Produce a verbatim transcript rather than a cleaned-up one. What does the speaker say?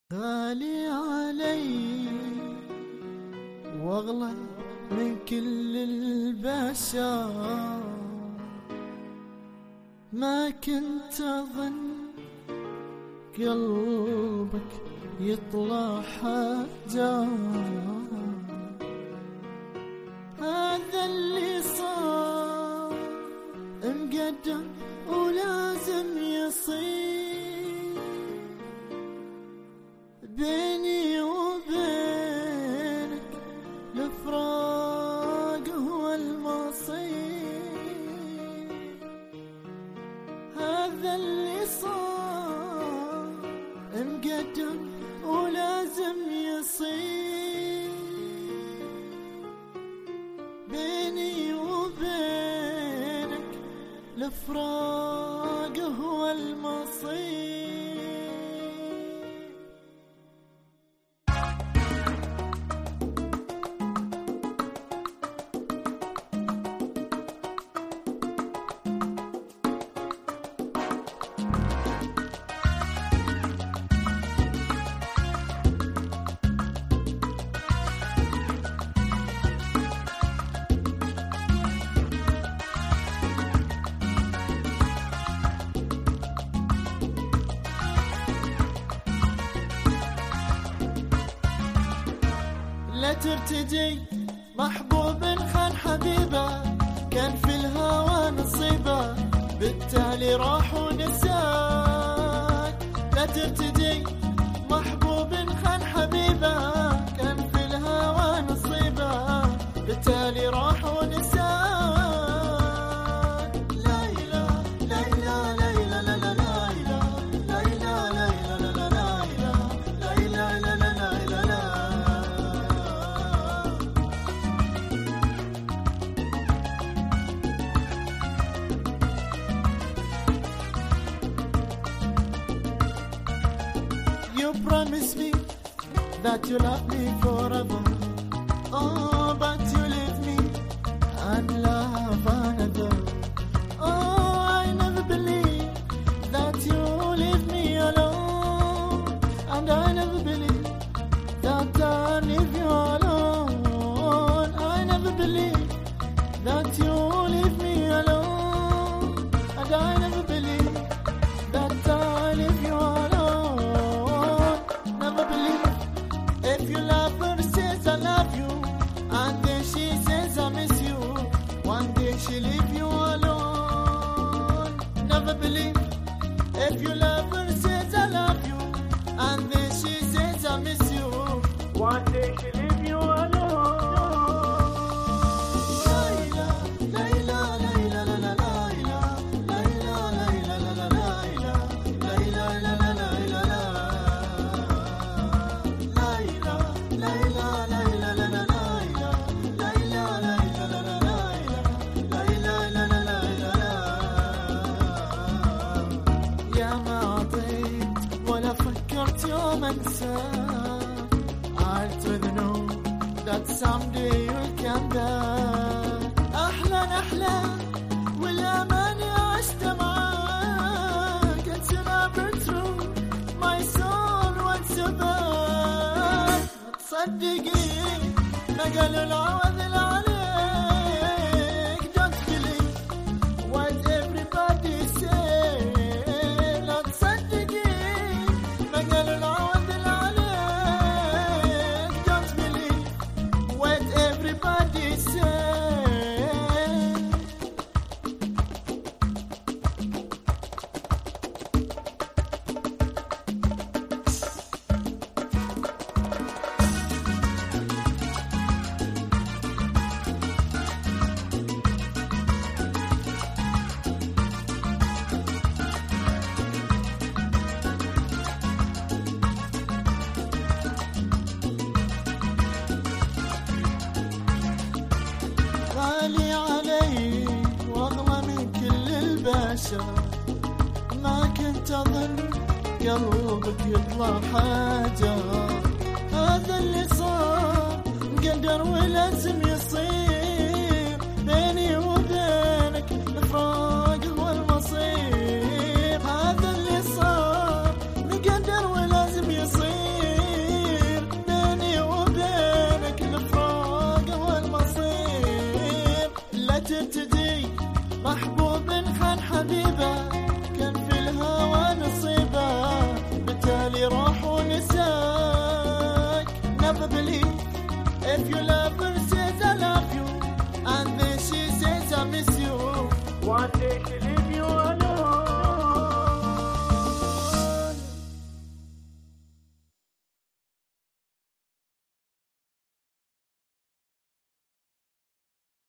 غالي علي واغلى من كل البشر، ما كنت اظن قلبك يطلع حجر. هذا اللي صار مقدر ولازم يصير، بيني وبينك الفراق هو المصير. هذا اللي صار مقدر ولازم يصير، بيني وبينك الفراق هو المصير. لا ترتجي محبوب خان حبيبه، كان في الهوى نصيبه بالتالي راح ونساك. لا ترتجي محبوب خان حبيبه، كان في الهوى نصيبه بالتالي راح ونساك. لا إله لا إله لا إله لا لا لا إله لا إله لا إله لا لا لا إله لا إله لا لا لا إله لا. You promised me that you love me forever, oh, but you leave me and love another. Oh, I never believed that you leave me alone, and I never believed that I leave you alone. I never believed that you leave me alone, and I never believed that I leave you alone. If you love her, says I love you, and then she says I miss you, one day she leave you alone. Never believe. If you love her, says I love you, and then she says I miss you, one day she leave you alone. La ilaha, la ilaha, la ilaha, la la ilaha, la ilaha, la ilaha, la la la ilaha, la ilaha, la la la ilaha. يوم انساك I'll to know that someday you'll come back. احلى احلى والاماني عشت معاك. It's never true my soul wants you back. تصدقين ما قالوا العوض اللي عليك. Don't believe what everybody say. لا تصدقين ما قالوا العوض اللي عليك. Don't believe what everybody say. غالي علي واغلى من كل البشر، ما كنت اظن قلبك يطلع حجر. هذا اللي صار مقدر ولازم يصير، بيني وبينك الفراق هو المصير. هذا اللي صار مقدر ولازم يصير، محبوب خان حبيبه كان في الهوى نصيبه بالتالي راح ونساك. Never believe if you love her says I love you and then she says I miss you. One day she leave you alone.